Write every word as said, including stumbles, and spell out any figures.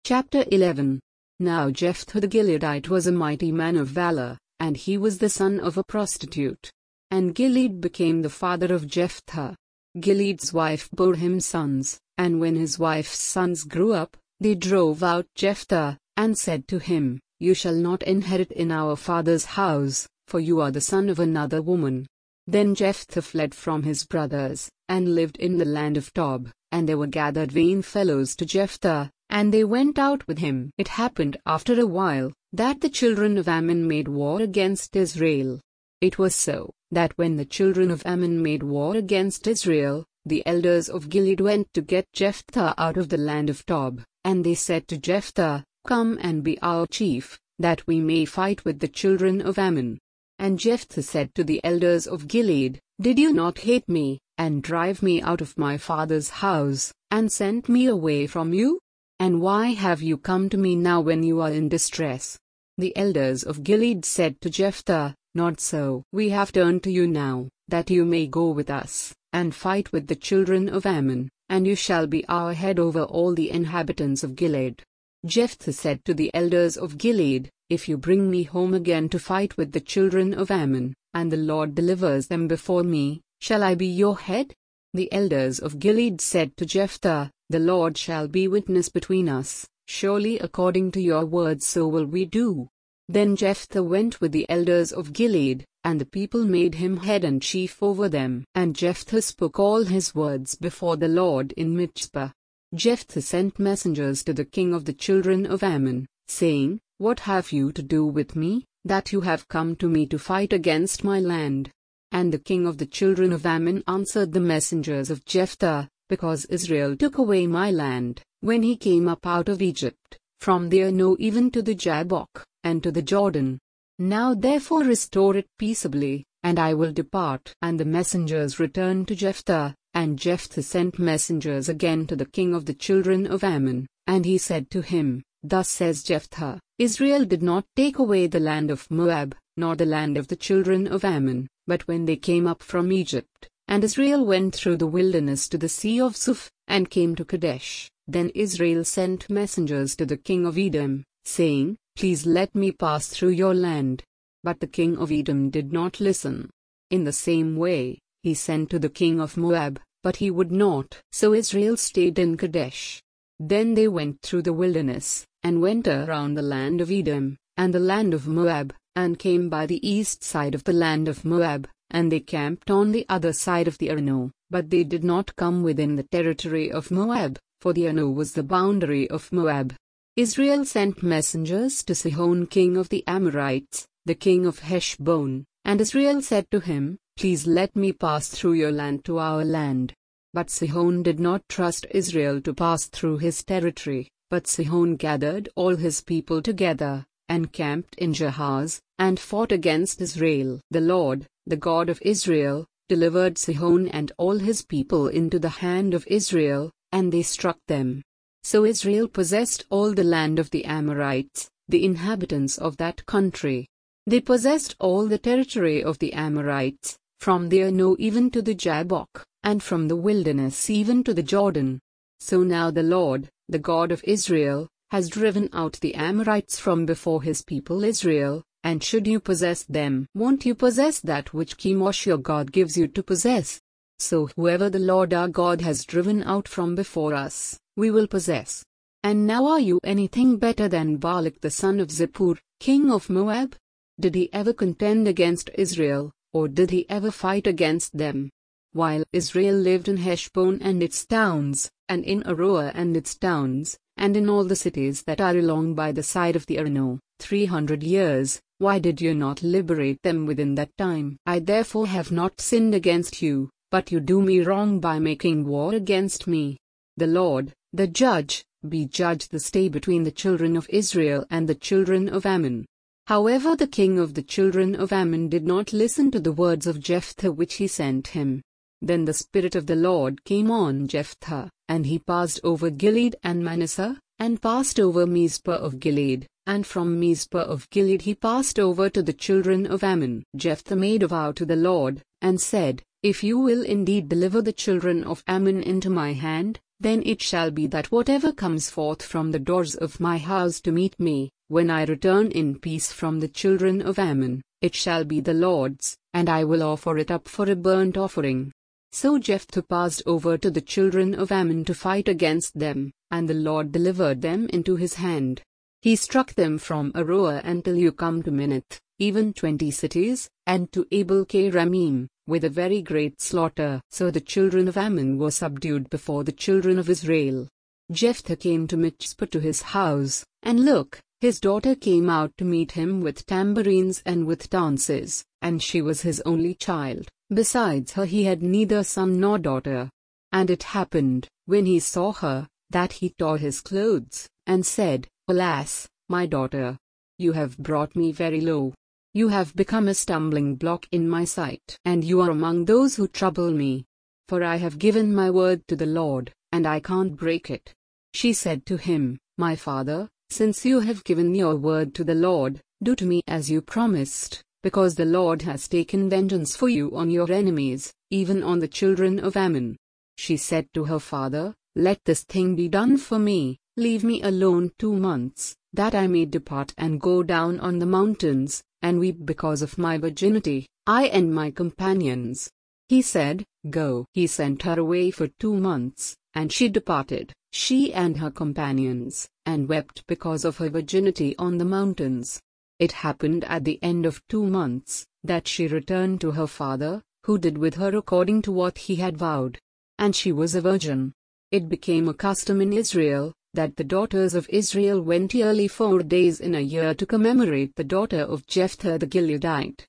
Chapter eleven. Now Jephthah the Gileadite was a mighty man of valor, and he was the son of a prostitute. And Gilead became the father of Jephthah. Gilead's wife bore him sons, and when his wife's sons grew up, they drove out Jephthah, and said to him, "You shall not inherit in our father's house, for you are the son of another woman." Then Jephthah fled from his brothers, and lived in the land of Tob, and there were gathered vain fellows to Jephthah, and they went out with him. It happened after a while, that the children of Ammon made war against Israel. It was so, that when the children of Ammon made war against Israel, the elders of Gilead went to get Jephthah out of the land of Tob, and they said to Jephthah, "Come and be our chief, that we may fight with the children of Ammon." And Jephthah said to the elders of Gilead, "Did you not hate me, and drive me out of my father's house, and send me away from you? And why have you come to me now when you are in distress?" The elders of Gilead said to Jephthah, "Not so. We have turned to you now, that you may go with us, and fight with the children of Ammon, and you shall be our head over all the inhabitants of Gilead." Jephthah said to the elders of Gilead, "If you bring me home again to fight with the children of Ammon, and the Lord delivers them before me, shall I be your head?" The elders of Gilead said to Jephthah, "The Lord shall be witness between us, surely according to your words so will we do." Then Jephthah went with the elders of Gilead, and the people made him head and chief over them. And Jephthah spoke all his words before the Lord in Mizpah. Jephthah sent messengers to the king of the children of Ammon, saying, "What have you to do with me, that you have come to me to fight against my land?" And the king of the children of Ammon answered the messengers of Jephthah, "Because Israel took away my land, when he came up out of Egypt, from the Arno even to the Jabbok, and to the Jordan. Now therefore restore it peaceably, and I will depart." And the messengers returned to Jephthah, and Jephthah sent messengers again to the king of the children of Ammon, and he said to him, "Thus says Jephthah, Israel did not take away the land of Moab, nor the land of the children of Ammon, but when they came up from Egypt, and Israel went through the wilderness to the sea of Suf, and came to Kadesh, then Israel sent messengers to the king of Edom, saying, Please let me pass through your land. But the king of Edom did not listen. In the same way, he sent to the king of Moab, but he would not. So Israel stayed in Kadesh. Then they went through the wilderness, and went around the land of Edom, and the land of Moab, and came by the east side of the land of Moab, and they camped on the other side of the Arno, but they did not come within the territory of Moab, for the Arno was the boundary of Moab. Israel sent messengers to Sihon king of the Amorites, the king of Heshbon, and Israel said to him, Please let me pass through your land to our land. But Sihon did not trust Israel to pass through his territory, but Sihon gathered all his people together, and camped in Jahaz, and fought against Israel. The Lord, the God of Israel, delivered Sihon and all his people into the hand of Israel, and they struck them. So Israel possessed all the land of the Amorites, the inhabitants of that country. They possessed all the territory of the Amorites, from the Arno even to the Jabbok, and from the wilderness even to the Jordan. So now the Lord, the God of Israel, has driven out the Amorites from before his people Israel, and should you possess them, won't you possess that which Chemosh your God gives you to possess? So whoever the Lord our God has driven out from before us, we will possess. And now are you anything better than Balak the son of Zippor, king of Moab? Did he ever contend against Israel, or did he ever fight against them? While Israel lived in Heshbon and its towns, and in Aroer and its towns, and in all the cities that are along by the side of the Arno, three hundred years, why did you not liberate them within that time? I therefore have not sinned against you, but you do me wrong by making war against me. The Lord, the judge, be judge this day between the children of Israel and the children of Ammon. However the king of the children of Ammon did not listen to the words of Jephthah which he sent him. Then the Spirit of the Lord came on Jephthah, and he passed over Gilead and Manasseh, and passed over Mizpah of Gilead, and from Mizpah of Gilead he passed over to the children of Ammon. Jephthah made a vow to the Lord, and said, If you will indeed deliver the children of Ammon into my hand, Then it shall be that whatever comes forth from the doors of my house to meet me, when I return in peace from the children of Ammon, it shall be the Lord's, and I will offer it up for a burnt offering. So Jephthah passed over to the children of Ammon to fight against them, and the Lord delivered them into his hand. He struck them from Aroer until you come to Minnith, even twenty cities, and to Abel-Keramim, with a very great slaughter. So the children of Ammon were subdued before the children of Israel. Jephthah came to Mizpah to his house, and look, his daughter came out to meet him with tambourines and with dances, and she was his only child. Besides her he had neither son nor daughter. And it happened, when he saw her, that he tore his clothes, and said, Alas, my daughter! You have brought me very low. You have become a stumbling block in my sight, and you are among those who trouble me. For I have given my word to the Lord, and I can't break it. She said to him, My father, since you have given your word to the Lord, do to me as you promised, because the Lord has taken vengeance for you on your enemies, even on the children of Ammon. She said to her father, Let this thing be done for me, leave me alone two months, that I may depart and go down on the mountains, and weep because of my virginity, I and my companions. He said, Go. He sent her away for two months, and she departed, she and her companions, and wept because of her virginity on the mountains. It happened at the end of two months, that she returned to her father, who did with her according to what he had vowed. And she was a virgin. It became a custom in Israel, that the daughters of Israel went yearly four days in a year to commemorate the daughter of Jephthah the Gileadite.